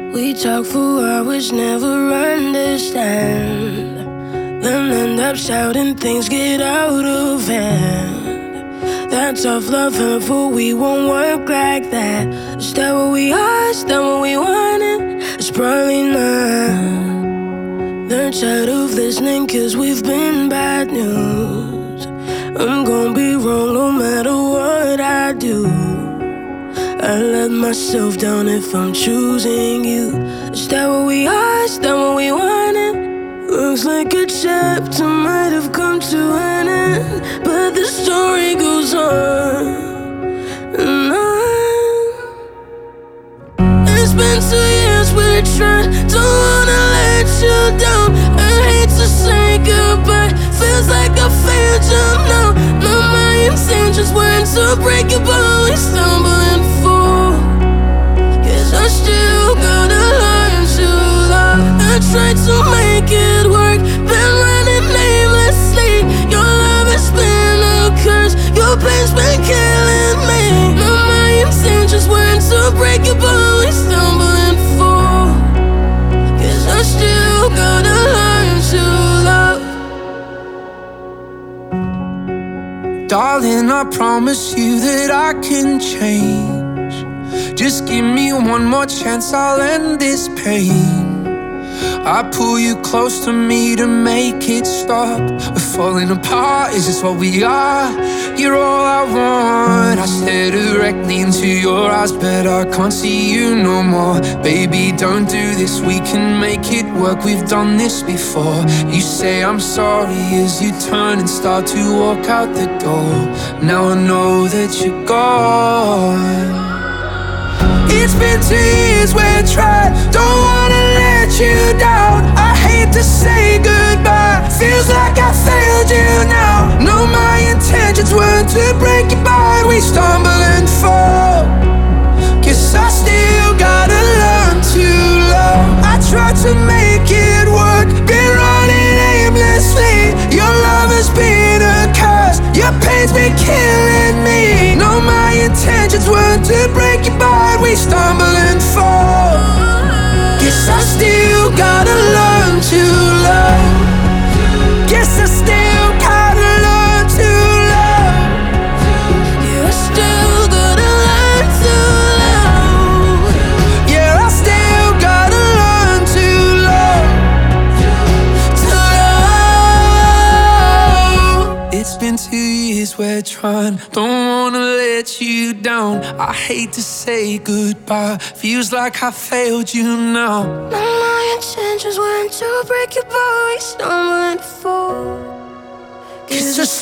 We talk for hours, never understand. Then end up shouting, things get out of hand. That tough love hurtful, we won't work like that. Is that what we are? Is that what we wanted? It's probably not. They're tired of listening cause we've been bad news. I'm gonna be wrong no matter what I do. I let myself down if I'm choosing you. Is that what we are? Is that what we wanted? Looks like a chapter might have come to an end, but the story goes on and on. It's been 2 years we're trying, don't wanna let you down. I hate to say goodbye, feels like I failed you now. No, my intentions weren't to break you, but we stumble and fall. Cause I still gotta learn to love. I tried to make it work, been running aimlessly. Your love has been a curse, your pain's been killing me. No, my intentions weren't to break you, but we stumble and fall. Cause I still gotta learn to love. Darling, I promise you that I can change. Just give me one more chance, I'll end this pain. I pull you close to me to make it stop. We're falling apart, is this what we are? You're all I want. I stare directly into your eyes, but I can't see you no more. Baby, don't do this, we can make it work. We've done this before. You say I'm sorry as you turn and start to walk out the door. Now I know that you're gone. It's been 2 years we're trying, don't wanna let you down. I hate to say goodbye, feels like I failed you now. No, my intentions weren't to break your heart, we stumble and fall. Guess I still gotta learn to love. I tried to make it work, been running aimlessly. Your love has been a curse, your pain's been killing me. No, my intentions weren't to break your heart, we stumble and fall. Guess I still gotta learn to love. Guess I still gotta learn to love. Yeah, I still gotta learn to love. Yeah, I still gotta learn to love. To love. It's been 2 years we're trying, don't wanna let you down. I hate to say goodbye, feels like I failed you now. No, my intentions weren't to break your boy, stumble and fall. Cause I